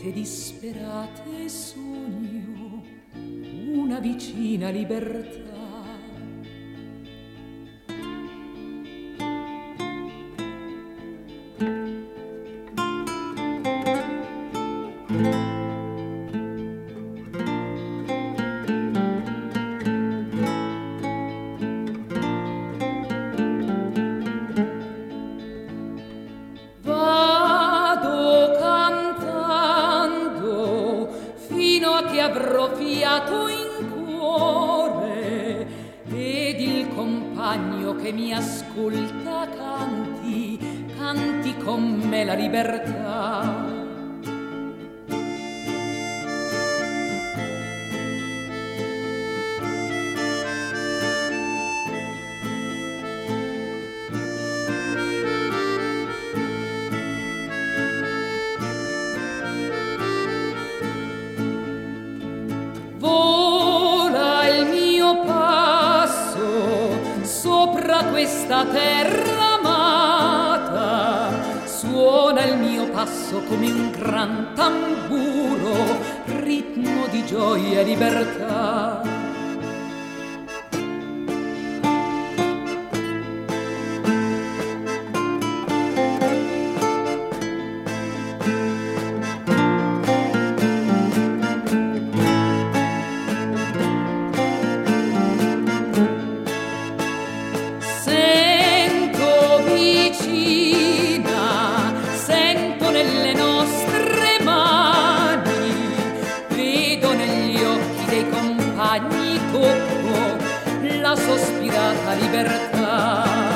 notte disperate sogno una vicina libertà. Vado cantando fino a che avrò fiato in cuore ed il compagno che mi ascolta canti, canti con me la libertà. Vola il mio passo sopra questa terra amata, suona il mio passo come un gran tamburo, ritmo di gioia e libertà. Tocco la sospirata libertà.